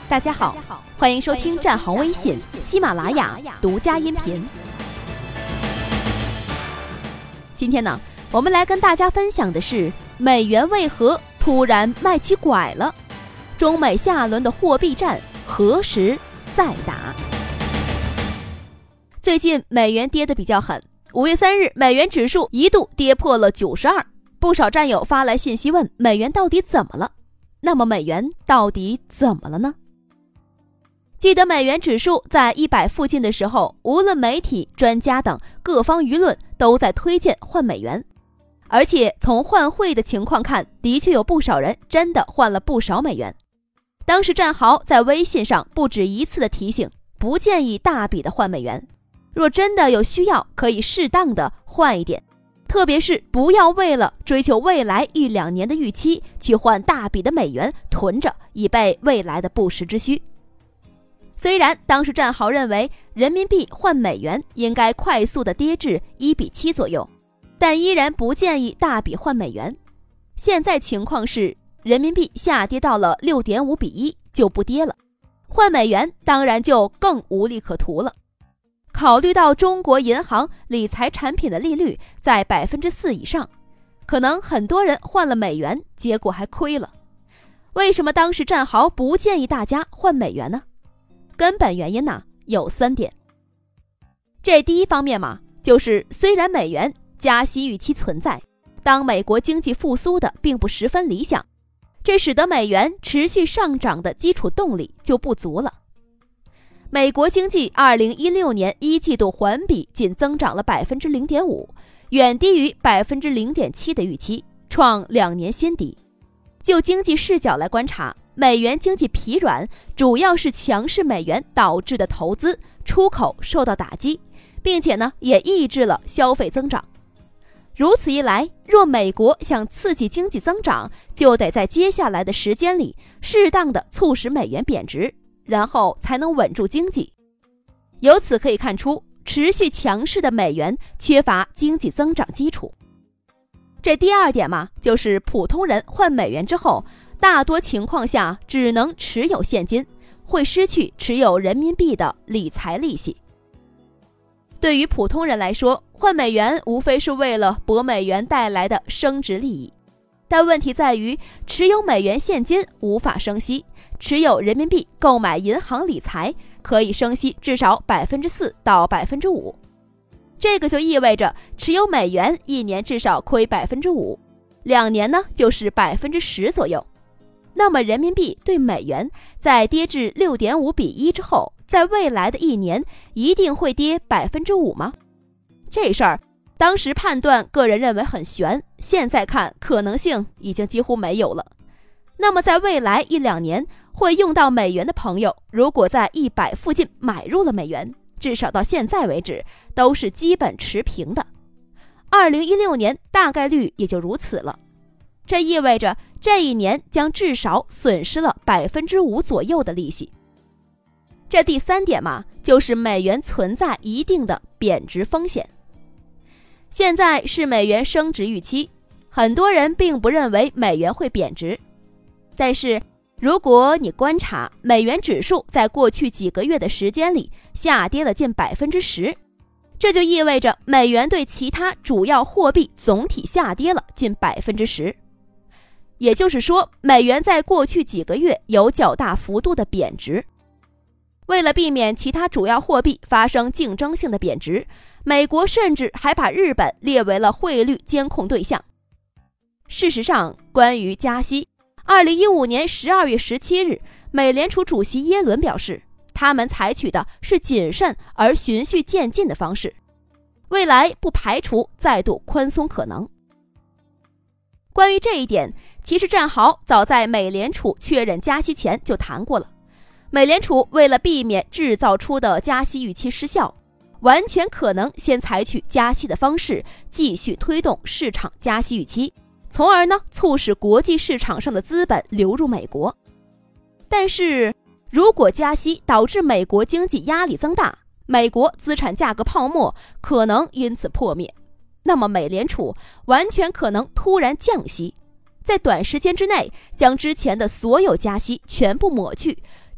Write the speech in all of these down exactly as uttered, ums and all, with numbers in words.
大家好，欢迎收听战行微信喜马拉雅独家音频。今天呢，我们来跟大家分享的是美元为何突然卖起拐了，中美下轮的货币战何时再打？最近美元跌得比较狠，五月三日美元指数一度跌破了九十二，不少战友发来信息问美元到底怎么了？那么美元到底怎么了呢？记得美元指数在一百附近的时候，无论媒体、专家等各方舆论都在推荐换美元，而且从换汇的情况看，的确有不少人真的换了不少美元。当时战豪在微信上不止一次的提醒，不建议大笔的换美元，若真的有需要，可以适当的换一点，特别是不要为了追求未来一两年的预期去换大笔的美元囤着，以备未来的不时之需。虽然当时战豪认为人民币换美元应该快速的跌至一比七左右，但依然不建议大笔换美元。现在情况是人民币下跌到了 六点五比一就不跌了，换美元当然就更无利可图了。考虑到中国银行理财产品的利率在 百分之四 以上，可能很多人换了美元，结果还亏了。为什么当时战豪不建议大家换美元呢？根本原因呢有三点。这第一方面嘛，就是虽然美元加息预期存在，当美国经济复苏的并不十分理想，这使得美元持续上涨的基础动力就不足了。美国经济二零一六年一季度环比仅增长了 百分之零点五， 远低于 百分之零点七 的预期，创两年新低。就经济视角来观察，美元经济疲软主要是强势美元导致的投资出口受到打击，并且呢也抑制了消费增长。如此一来，若美国想刺激经济增长，就得在接下来的时间里适当的促使美元贬值，然后才能稳住经济。由此可以看出，持续强势的美元缺乏经济增长基础。这第二点嘛，就是普通人换美元之后，大多情况下只能持有现金，会失去持有人民币的理财利息。对于普通人来说，换美元无非是为了博美元带来的升值利益，但问题在于持有美元现金无法升息，持有人民币购买银行理财可以升息至少 百分之四 到 百分之五， 这个就意味着持有美元一年至少亏 百分之五， 两年呢就是 百分之十 左右。那么人民币对美元在跌至 六点五比一之后，在未来的一年一定会跌 百分之五 吗？这事儿当时判断个人认为很悬，现在看可能性已经几乎没有了。那么在未来一两年会用到美元的朋友，如果在一百附近买入了美元，至少到现在为止都是基本持平的。二零一六年大概率也就如此了。这意味着这一年将至少损失了 百分之五 左右的利息。这第三点嘛，就是美元存在一定的贬值风险。现在是美元升值预期，很多人并不认为美元会贬值。但是如果你观察美元指数在过去几个月的时间里下跌了近 百分之十， 这就意味着美元对其他主要货币总体下跌了近 百分之十。也就是说，美元在过去几个月有较大幅度的贬值。为了避免其他主要货币发生竞争性的贬值，美国甚至还把日本列为了汇率监控对象。事实上，关于加息，二零一五年十二月十七日，美联储主席耶伦表示，他们采取的是谨慎而循序渐进的方式，未来不排除再度宽松可能。关于这一点，其实战豪早在美联储确认加息前就谈过了。美联储为了避免制造出的加息预期失效，完全可能先采取加息的方式，继续推动市场加息预期，从而呢促使国际市场上的资本流入美国。但是如果加息导致美国经济压力增大，美国资产价格泡沫可能因此破灭，那么美联储完全可能突然降息，在短时间之内将之前的所有加息全部抹去，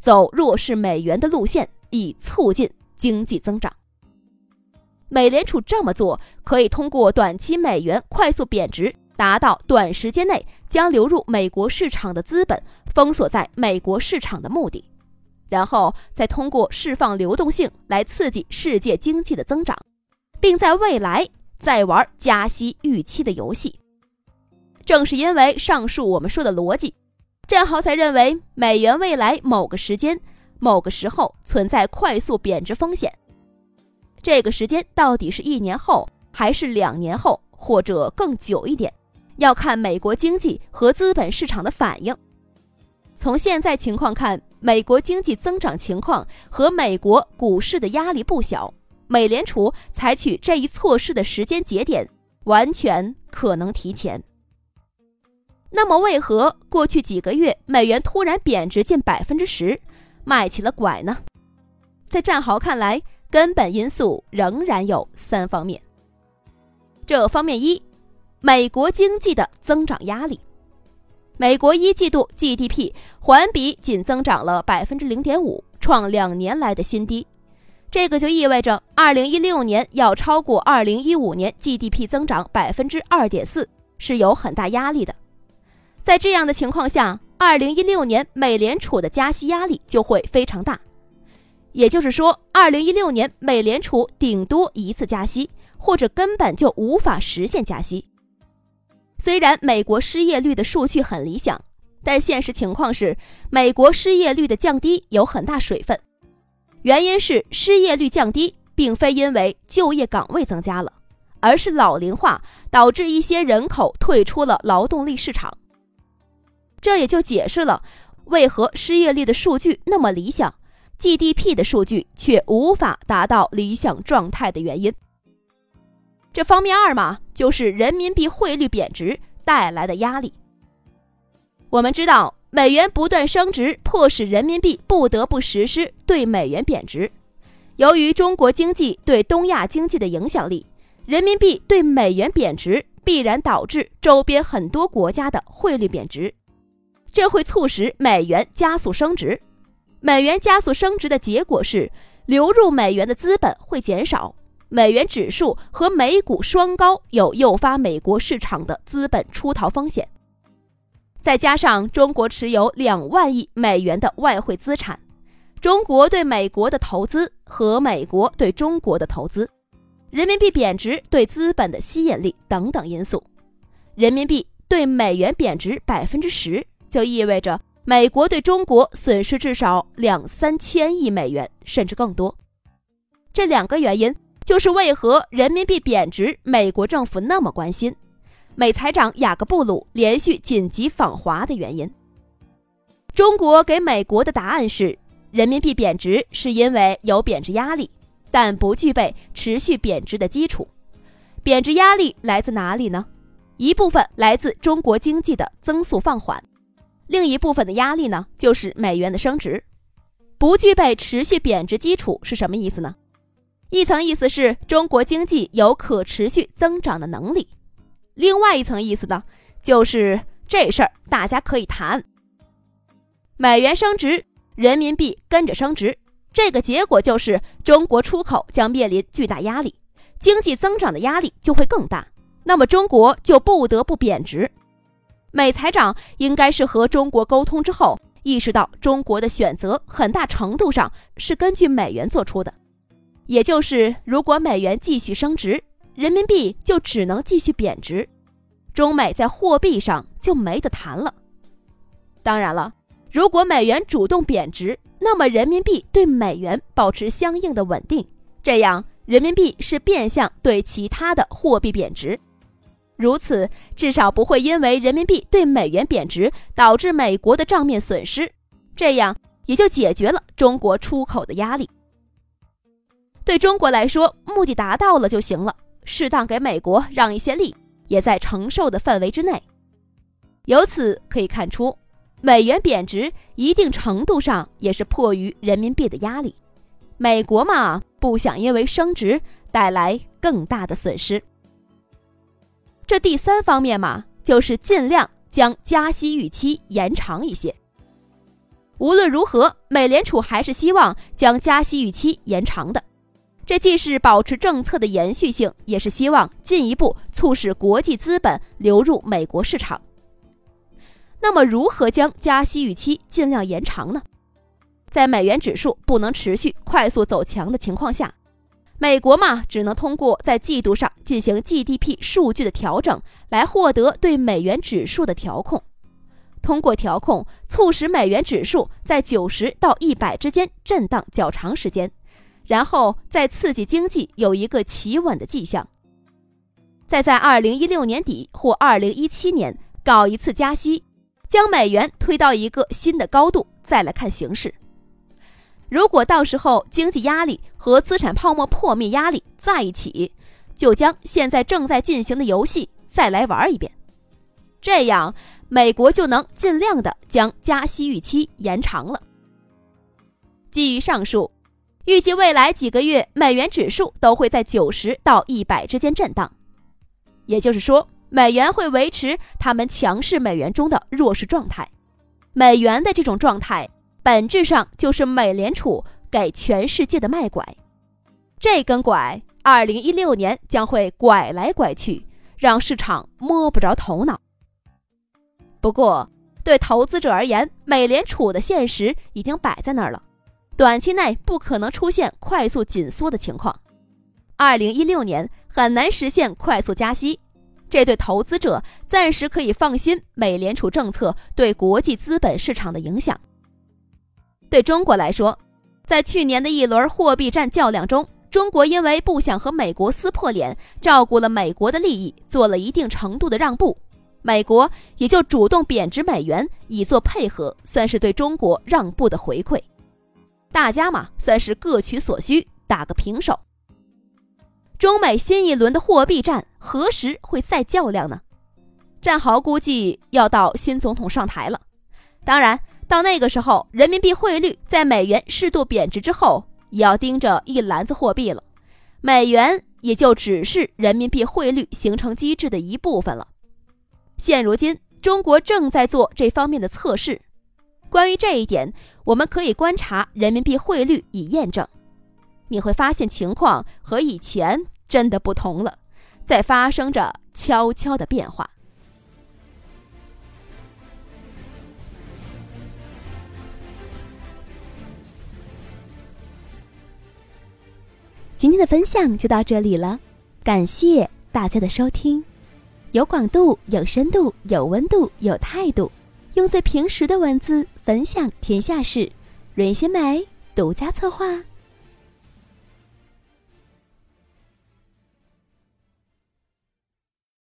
走弱势美元的路线，以促进经济增长。美联储这么做，可以通过短期美元快速贬值，达到短时间内将流入美国市场的资本封锁在美国市场的目的，然后再通过释放流动性来刺激世界经济的增长，并在未来再玩加息预期的游戏。正是因为上述我们说的逻辑，战豪才认为美元未来某个时间、某个时候存在快速贬值风险。这个时间到底是一年后，还是两年后，或者更久一点，要看美国经济和资本市场的反应。从现在情况看，美国经济增长情况和美国股市的压力不小，美联储采取这一措施的时间节点完全可能提前。那么为何过去几个月美元突然贬值近 百分之十， 卖起了拐呢？在战豪看来，根本因素仍然有三方面。这方面一，美国经济的增长压力。美国一季度 G D P 环比仅增长了 百分之零点五， 创两年来的新低。这个就意味着二零一六年要超过二零一五年 G D P 增长 百分之二点四 是有很大压力的。在这样的情况下，二零一六年美联储的加息压力就会非常大。也就是说，二零一六年美联储顶多一次加息，或者根本就无法实现加息。虽然美国失业率的数据很理想，但现实情况是，美国失业率的降低有很大水分。原因是失业率降低，并非因为就业岗位增加了，而是老龄化导致一些人口退出了劳动力市场。这也就解释了为何失业率的数据那么理想， G D P 的数据却无法达到理想状态的原因。这方面二嘛，就是人民币汇率贬值带来的压力。我们知道，美元不断升值，迫使人民币不得不实施对美元贬值。由于中国经济对东亚经济的影响力，人民币对美元贬值必然导致周边很多国家的汇率贬值，这会促使美元加速升值。美元加速升值的结果是，流入美元的资本会减少，美元指数和美股双高，有诱发美国市场的资本出逃风险。再加上中国持有两万亿美元的外汇资产，中国对美国的投资和美国对中国的投资，人民币贬值对资本的吸引力等等因素，人民币对美元贬值 百分之十， 就意味着美国对中国损失至少两三千亿美元，甚至更多。这两个原因就是为何人民币贬值美国政府那么关心，美财长雅各布鲁连续紧急访华的原因。中国给美国的答案是，人民币贬值是因为有贬值压力，但不具备持续贬值的基础。贬值压力来自哪里呢？一部分来自中国经济的增速放缓，另一部分的压力呢，就是美元的升值。不具备持续贬值基础是什么意思呢？一层意思是中国经济有可持续增长的能力，另外一层意思呢，就是这事儿大家可以谈。美元升值，人民币跟着升值，这个结果就是中国出口将面临巨大压力，经济增长的压力就会更大，那么中国就不得不贬值。美财长应该是和中国沟通之后，意识到中国的选择很大程度上是根据美元做出的，也就是如果美元继续升值，人民币就只能继续贬值，中美在货币上就没得谈了。当然了，如果美元主动贬值，那么人民币对美元保持相应的稳定，这样人民币是变相对其他的货币贬值。如此至少不会因为人民币对美元贬值导致美国的账面损失，这样也就解决了中国出口的压力。对中国来说，目的达到了就行了，适当给美国让一些利，也在承受的范围之内。由此可以看出，美元贬值一定程度上也是迫于人民币的压力。美国嘛，不想因为升值带来更大的损失。这第三方面嘛，就是尽量将加息预期延长一些。 无论如何，美联储还是希望将加息预期延长的。这既是保持政策的延续性，也是希望进一步促使国际资本流入美国市场。那么如何将加息预期尽量延长呢？在美元指数不能持续快速走强的情况下，美国嘛，只能通过在季度上进行 G D P 数据的调整，来获得对美元指数的调控。通过调控，促使美元指数在九十到一百之间震荡较长时间，然后再刺激经济有一个企稳的迹象。再在二零一六年底或二零一七年搞一次加息，将美元推到一个新的高度，再来看形势。如果到时候经济压力和资产泡沫破灭压力在一起，就将现在正在进行的游戏再来玩一遍。这样，美国就能尽量的将加息预期延长了。基于上述，预计未来几个月美元指数都会在九十到一百之间震荡。也就是说，美元会维持他们强势美元中的弱势状态。美元的这种状态本质上就是美联储给全世界的卖拐。这根拐二零一六年将会拐来拐去，让市场摸不着头脑。不过对投资者而言，美联储的现实已经摆在那儿了，短期内不可能出现快速紧缩的情况。二零一六年很难实现快速加息，这对投资者暂时可以放心美联储政策对国际资本市场的影响。对中国来说，在去年的一轮货币战较量中，中国因为不想和美国撕破脸，照顾了美国的利益，做了一定程度的让步，美国也就主动贬值美元以作配合，算是对中国让步的回馈。大家嘛，算是各取所需，打个平手。中美新一轮的货币战何时会再较量呢？战壕估计要到新总统上台了。当然，到那个时候，人民币汇率在美元适度贬值之后，也要盯着一篮子货币了。美元也就只是人民币汇率形成机制的一部分了。现如今，中国正在做这方面的测试。关于这一点，我们可以观察人民币汇率以验证。你会发现情况和以前真的不同了，在发生着悄悄的变化。今天的分享就到这里了，感谢大家的收听。有广度，有深度，有温度，有态度，用最平实的文字分享天下事。润心美独家策划。